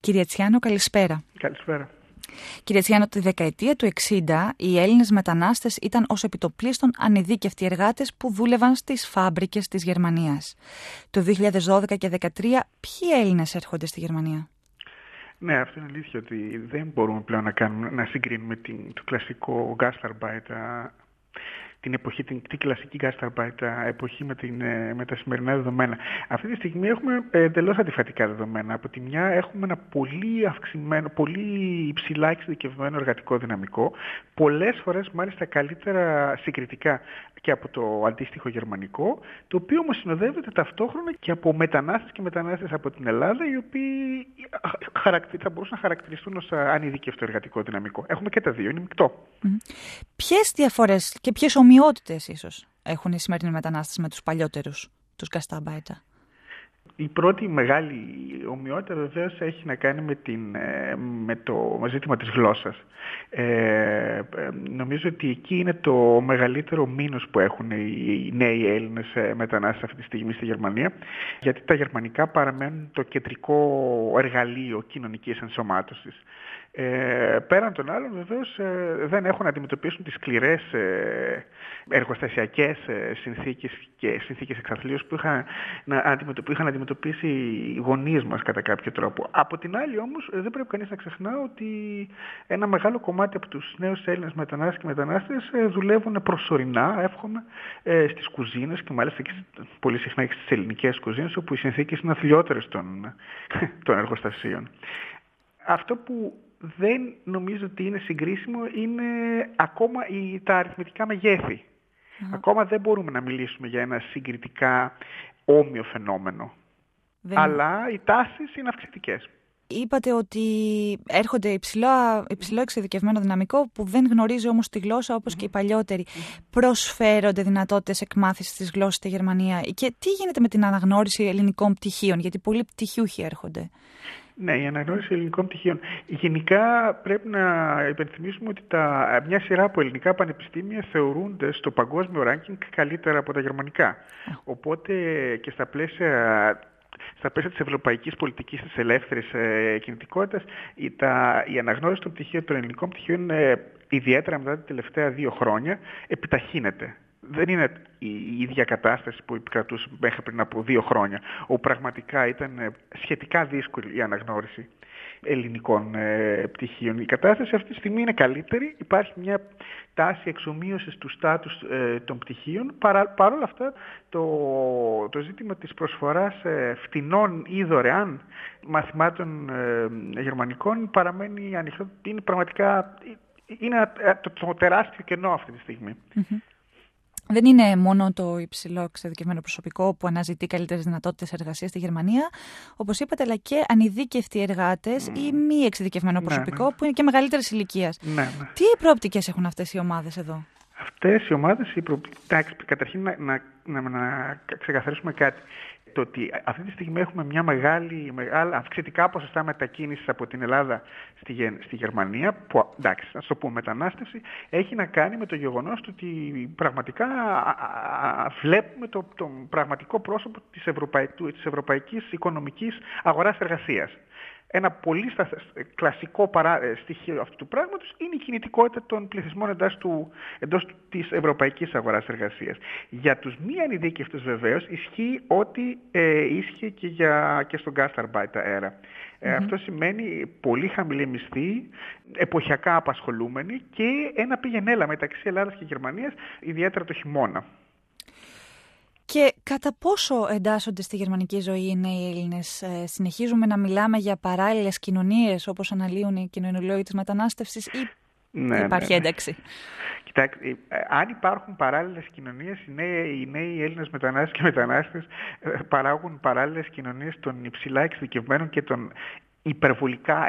Κύριε Τσιάνο, καλησπέρα. Καλησπέρα. Κύριε Τσιάνο, τη δεκαετία του 60 οι Έλληνες μετανάστες ήταν ως επιτοπλίστων ανειδίκευτοι εργάτες που δούλευαν στις φάμπρικες της Γερμανίας. Το 2012 και 2013 ποιοι Έλληνες έρχονται στη Γερμανία? Ναι, αυτό είναι αλήθεια ότι δεν μπορούμε πλέον να συγκρίνουμε το κλασικό Gastarbeiter, την εποχή, την κλασική Gastarbeiter εποχή με τα σημερινά δεδομένα. Αυτή τη στιγμή έχουμε εντελώς αντιφατικά δεδομένα. Από τη μια έχουμε ένα πολύ αυξημένο, πολύ υψηλά εξειδικευμένο εργατικό δυναμικό, πολλές φορές μάλιστα καλύτερα συγκριτικά και από το αντίστοιχο γερμανικό, το οποίο όμως συνοδεύεται ταυτόχρονα και από μετανάστες και μετανάστες από την Ελλάδα, οι οποίοι θα μπορούσαν να χαρακτηριστούν ως ανειδίκευτο εργατικό δυναμικό. Έχουμε και τα δύο, είναι μεικτό. Ποιες διαφορές και ποιες ομοιότητες ίσως έχουν οι σημερινοί μετανάστες με τους παλιότερους, τους Gastarbeiter? Η πρώτη μεγάλη ομοιότητα βεβαίως έχει να κάνει με το ζήτημα της γλώσσας. Νομίζω ότι εκεί είναι το μεγαλύτερο μήνος που έχουν οι νέοι Έλληνες μετανάστες αυτή τη στιγμή στη Γερμανία, γιατί τα γερμανικά παραμένουν το κεντρικό εργαλείο κοινωνικής ενσωμάτωσης. Πέραν των άλλων βεβαίως δεν έχουν να αντιμετωπίσουν τις σκληρές εργοστασιακές συνθήκες και συνθήκες εξαθλίωσης που είχαν αντιμετωπίσει οι γονείς μας κατά κάποιο τρόπο. Από την άλλη όμως δεν πρέπει κανείς να ξεχνά ότι ένα μεγάλο κομμάτι από τους νέους Έλληνες μετανάστες και μετανάστες δουλεύουν προσωρινά, εύχομαι, στις κουζίνες και μάλιστα και πολύ συχνά και στις ελληνικές κουζίνες, όπου οι συνθήκες είναι αθλιότερες των εργοστασίων. Αυτό που δεν νομίζω ότι είναι συγκρίσιμο είναι ακόμα τα αριθμητικά μεγέθη. Ακόμα δεν μπορούμε να μιλήσουμε για ένα συγκριτικά όμοιο φαινόμενο. Αλλά οι τάσεις είναι αυξητικές. Είπατε ότι έρχονται υψηλό εξειδικευμένο δυναμικό που δεν γνωρίζει όμως τη γλώσσα όπως και οι παλιότεροι. Προσφέρονται δυνατότητες εκμάθησης της γλώσσας στη Γερμανία? Και τι γίνεται με την αναγνώριση ελληνικών πτυχίων? Γιατί πολλοί πτυχιούχοι έρχονται. Ναι, η αναγνώριση ελληνικών πτυχίων. Γενικά πρέπει να υπενθυμίσουμε ότι μια σειρά από ελληνικά πανεπιστήμια θεωρούνται στο παγκόσμιο ranking καλύτερα από τα γερμανικά. Οπότε και στα πλαίσια της ευρωπαϊκής πολιτικής της ελεύθερης κινητικότητας, η αναγνώριση των πτυχίων, των ελληνικών πτυχίων, ιδιαίτερα μετά τα τελευταία 2 χρόνια, επιταχύνεται. Δεν είναι η ίδια κατάσταση που επικρατούσε μέχρι πριν από 2 χρόνια, όπου πραγματικά ήταν σχετικά δύσκολη η αναγνώριση ελληνικών πτυχίων. Η κατάσταση αυτή τη στιγμή είναι καλύτερη. Υπάρχει μια τάση εξομοίωσης του στάτους των πτυχίων. Παρ' όλα αυτά, το ζήτημα της προσφοράς φτηνών ή δωρεάν μαθημάτων γερμανικών παραμένει ανοιχτό. Είναι πραγματικά το τεράστιο κενό αυτή τη στιγμή. Δεν είναι μόνο το υψηλό εξειδικευμένο προσωπικό που αναζητεί καλύτερες δυνατότητες εργασίας στη Γερμανία, όπως είπατε, αλλά και ανειδίκευτοι εργάτες ή μη εξειδικευμένο προσωπικό που είναι και μεγαλύτερης ηλικίας. Τι προοπτικές έχουν αυτές οι ομάδες εδώ? Αυτές οι ομάδες, καταρχήν να ξεκαθαρίσουμε κάτι. Το ότι αυτή τη στιγμή έχουμε μια μεγάλα αυξητικά ποσοστά μετακίνησης από την Ελλάδα στη Γερμανία, που, εντάξει, να το πούμε μετανάστευση, έχει να κάνει με το γεγονός ότι πραγματικά βλέπουμε το πραγματικό πρόσωπο της ευρωπαϊκής οικονομικής αγοράς εργασίας. Ένα πολύ κλασικό στοιχείο αυτού του πράγματος είναι η κινητικότητα των πληθυσμών εντός της ευρωπαϊκής αγοράς εργασίας. Για τους μη ανειδίκευτους βεβαίως ισχύει ό,τι ίσχυε και στον Gastarbeiter era. Αυτό σημαίνει πολύ χαμηλή μισθή, εποχιακά απασχολούμενοι και ένα πήγαινέλα μεταξύ Ελλάδας και Γερμανίας, ιδιαίτερα το χειμώνα. Και κατά πόσο εντάσσονται στη γερμανική ζωή οι νέοι Έλληνες? Συνεχίζουμε να μιλάμε για παράλληλες κοινωνίες, όπως αναλύουν οι κοινωνιολόγοι της μετανάστευσης, ή υπάρχει ένταξη? Κοιτάξτε, αν υπάρχουν παράλληλες κοινωνίες, οι νέοι Έλληνες μετανάστες και μετανάστες παράγουν παράλληλες κοινωνίες των υψηλά εξειδικευμένων και των υπερβολικά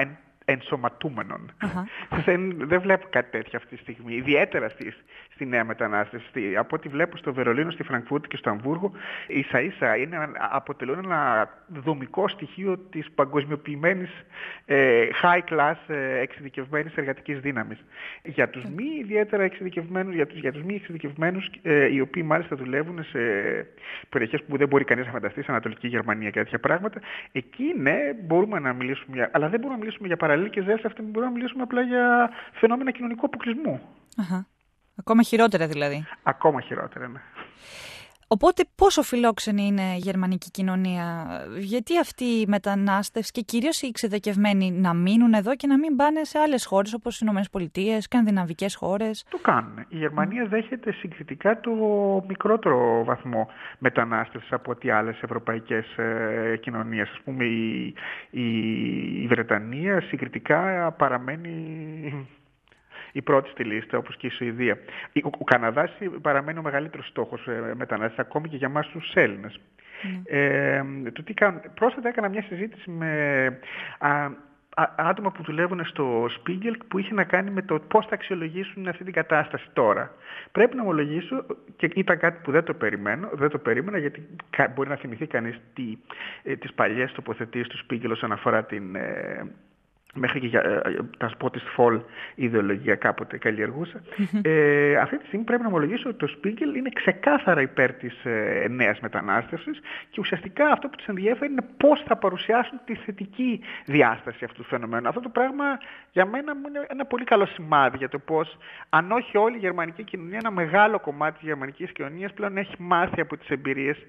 ενσωματούμενων. Δεν βλέπω κάτι τέτοιο αυτή τη στιγμή, ιδιαίτερα στη νέα μετανάστευση. Από ό,τι βλέπω στο Βερολίνο, στη Φραγκφούρτη και στο Αμβούργο, ίσα-ίσα αποτελούν ένα δομικό στοιχείο της παγκοσμιοποιημένης high class εξειδικευμένης εργατικής δύναμης. Για τους μη ιδιαίτερα εξειδικευμένους, για τους μη εξειδικευμένους, οι οποίοι μάλιστα δουλεύουν σε περιοχές που δεν μπορεί κανείς να φανταστεί, σε Ανατολική Γερμανία και τέτοια πράγματα, εκεί ναι, μπορούμε να μιλήσουμε, αλλά δεν μπορούμε να μιλήσουμε για παραλύκες δέσεις, αυτή μπορούμε να μιλήσουμε απλά για φαινόμενα κοινωνικού αποκλεισμού. Ακόμα χειρότερα δηλαδή. Ακόμα χειρότερα, ναι. Οπότε πόσο φιλόξενη είναι η γερμανική κοινωνία, γιατί αυτοί οι μετανάστες και κυρίως οι εξειδικευμένοι να μείνουν εδώ και να μην πάνε σε άλλες χώρες όπως οι ΗΠΑ, σκανδιναβικές χώρες? Το κάνουν. Η Γερμανία δέχεται συγκριτικά το μικρότερο βαθμό μετανάστευσης από ό,τι άλλες ευρωπαϊκές κοινωνίες. Ας πούμε η Βρετανία συγκριτικά παραμένει η πρώτη στη λίστα, όπως και η Σουηδία. Ο Καναδάς παραμένει ο μεγαλύτερος στόχος μετανάστες, ακόμη και για εμάς τους Έλληνες. Πρόσφατα έκανα μια συζήτηση με άτομα που δουλεύουν στο Spiegel που είχε να κάνει με το πώς θα αξιολογήσουν αυτή την κατάσταση τώρα. Πρέπει να ομολογήσω, και ήταν κάτι που δεν το περίμενα, γιατί μπορεί να θυμηθεί κανείς τις παλιές τοποθετήσεις του Spiegel όσον αφορά την μέχρι και για τα σπότ της Fall ιδεολογία κάποτε καλλιεργούσα. Αυτή τη στιγμή πρέπει να ομολογήσω ότι το Spiegel είναι ξεκάθαρα υπέρ της νέας μετανάστευσης και ουσιαστικά αυτό που τους ενδιαφέρει είναι πώς θα παρουσιάσουν τη θετική διάσταση αυτού του φαινομένου. Αυτό το πράγμα για μένα είναι ένα πολύ καλό σημάδι για το πώς, αν όχι όλη η γερμανική κοινωνία, ένα μεγάλο κομμάτι της γερμανικής κοινωνίας πλέον έχει μάθει από τις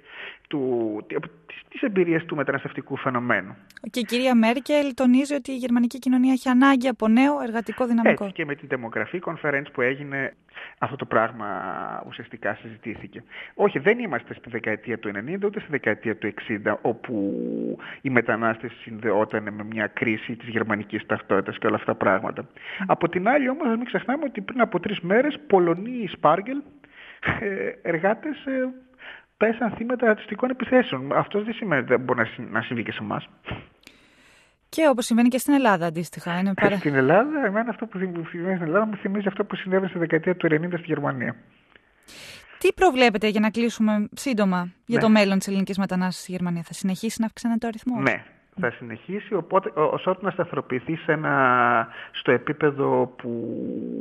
εμπειρίες του μεταναστευτικού φαινομένου. Και η κυρία Μέρκελ τονίζει ότι η γερμανική κοινωνία έχει ανάγκη από νέο εργατικό δυναμικό. Έτσι, και με την Demography Conference που έγινε, αυτό το πράγμα ουσιαστικά συζητήθηκε. Όχι, δεν είμαστε στη δεκαετία του 90 ούτε στη δεκαετία του 60, όπου η μετανάστευση συνδεόταν με μια κρίση της γερμανικής ταυτότητας και όλα αυτά τα πράγματα. Από την άλλη όμως, μην ξεχνάμε ότι πριν από 3 μέρες Πολωνοί Σπάργελ εργάτες πέσαν θύματα ρατσιστικών επιθέσεων. Αυτό δεν σημαίνει ότι δεν μπορεί να συμβεί και σε εμάς. Και όπως συμβαίνει και στην Ελλάδα αντίστοιχα. Στην Ελλάδα, εμένα αυτό που συμβαίνει στην Ελλάδα μου θυμίζει αυτό που συνέβη στη δεκαετία του 90 στη Γερμανία. Τι προβλέπετε, για να κλείσουμε σύντομα, για το μέλλον της ελληνικής μετανάστευσης στη Γερμανία? Θα συνεχίσει να αυξάνεται ο αριθμός? Ναι, θα συνεχίσει, οπότε ώστε να σταθεροποιηθεί στο επίπεδο που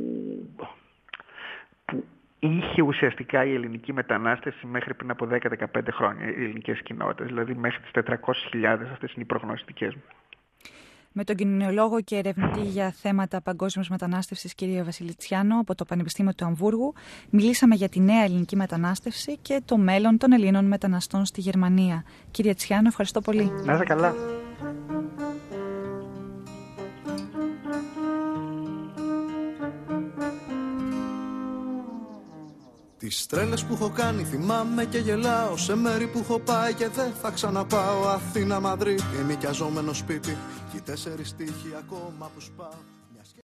είχε ουσιαστικά η ελληνική μετανάστευση μέχρι πριν από 10-15 χρόνια, οι ελληνικές κοινότητες, δηλαδή μέχρι τις 400.000, αυτές είναι οι προγνωστικές μου. Με τον κοινωνιολόγο και ερευνητή για θέματα παγκόσμιας μετανάστευσης, κύριο Βασίλη Τσιάνο, από το Πανεπιστήμιο του Αμβούργου, μιλήσαμε για τη νέα ελληνική μετανάστευση και το μέλλον των Ελλήνων μεταναστών στη Γερμανία. Κύριε Τσιάνο, ευχαριστώ πολύ. Να είστε καλά. Τις τρέλες που έχω κάνει θυμάμαι και γελάω, σε μέρη που έχω πάει και δεν θα ξαναπάω. Αθήνα, Μαδρίτη, ενοικιαζόμενο σπίτι, και 4 στίχοι ακόμα που σπάω.